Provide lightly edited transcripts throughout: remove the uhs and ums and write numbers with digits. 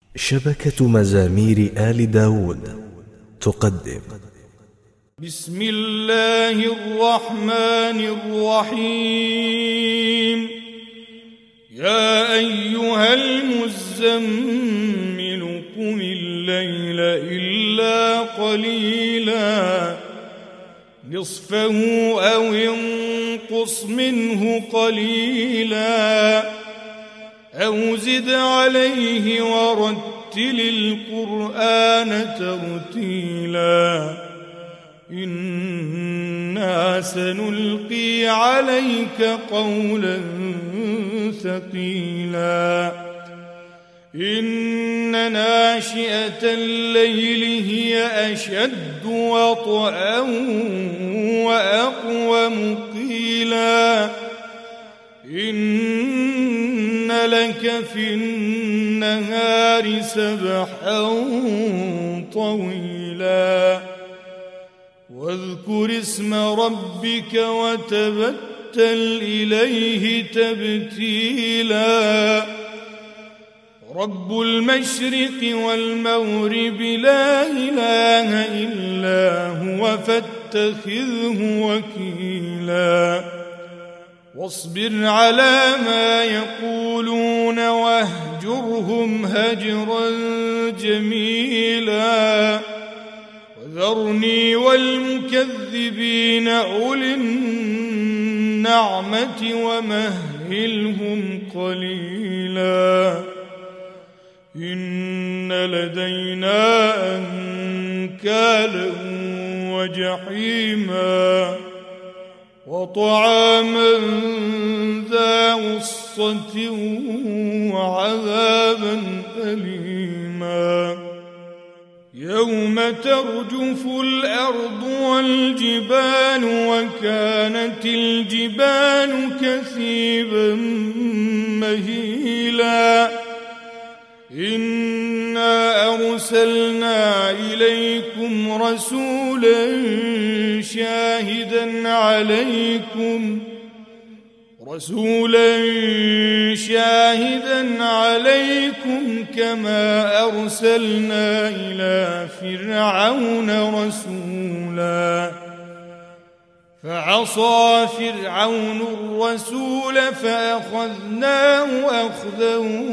شبكة مزامير آل داود تقدم. بسم الله الرحمن الرحيم. يا أيها المزمل قم الليل إلا قليلا نصفه أو انقص منه قليلا أو زد عليه ورتل القرآن ترتيلا إنا سنلقي عليك قولا ثقيلا إن ناشئة الليل هي أشد وطئا وأقوم قيلا إن لك في النهار سبحا طويلا واذكر اسم ربك وتبتل إليه تبتيلا رب المشرق والمغرب لا إله إلا هو فاتخذه وكيلا واصبر على ما يقولون واهجرهم هجرا جميلا وذرني والمكذبين أولي النعمة ومهلهم قليلا إن لدينا أنكالا وجحيما وطعاما ذا غصة وعذابا أليما يوم ترجف الأرض والجبال وكانت الجبال كثيبا مهيلا إنا أرسلنا إليكم رسولا شاهدا عليكم كما أرسلنا إلى فرعون رسولا فعصى فرعون الرسول فأخذناه أخذا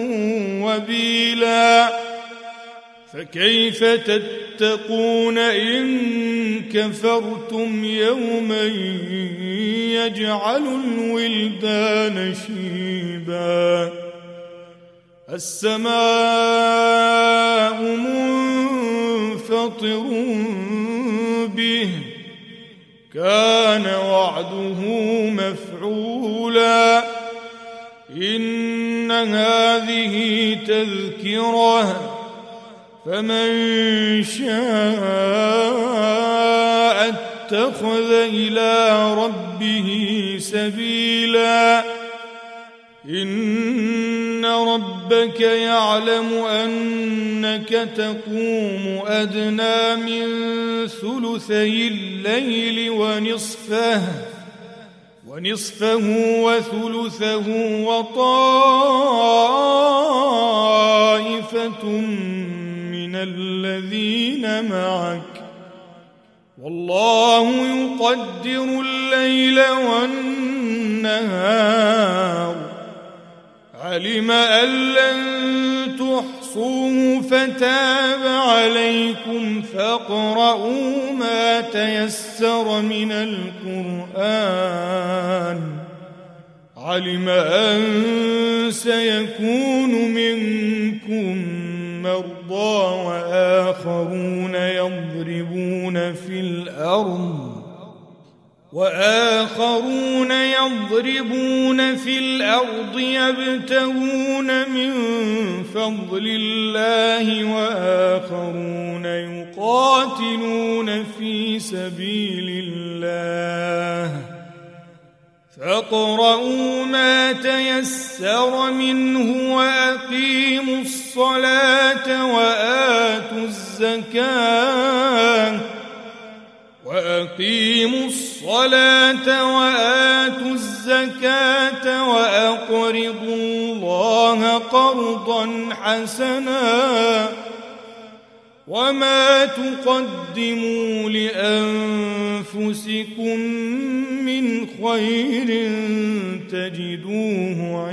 وبيلا فكيف تتقون إن كفرتم يوما يجعل الولدان شيبا السماء منفطر به كان وعده مفعولا إن هذه تذكرة فمن شاء اتخذ إلى ربه سبيلا إن ربك يعلم أنك تقوم أدنى من ثلثي الليل ونصفه وثلثه وطائفة من الذين معك والله يقدر الليل والنهار علم أن لن تحصوه فتاب عليكم فاقرؤوا ما تيسر من القرآن علم أن سيكون منكم مرضى وآخرون يضربون في الأرض يبتغون من فضل الله وآخرون يقاتلون في سبيل الله فاقرؤوا ما تيسر منه وأقيموا الصلاة وآتوا الزكاة وأقرضوا الله قرضا قرضا حسنا وما تقدموا لأنفسكم من خير تجدوه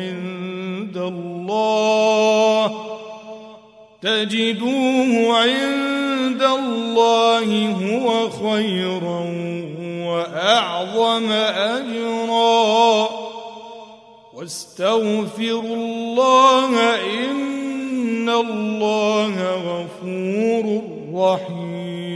عند الله هو خيرا وأعظم أجرا واستغفروا الله إن الله غفور رحيم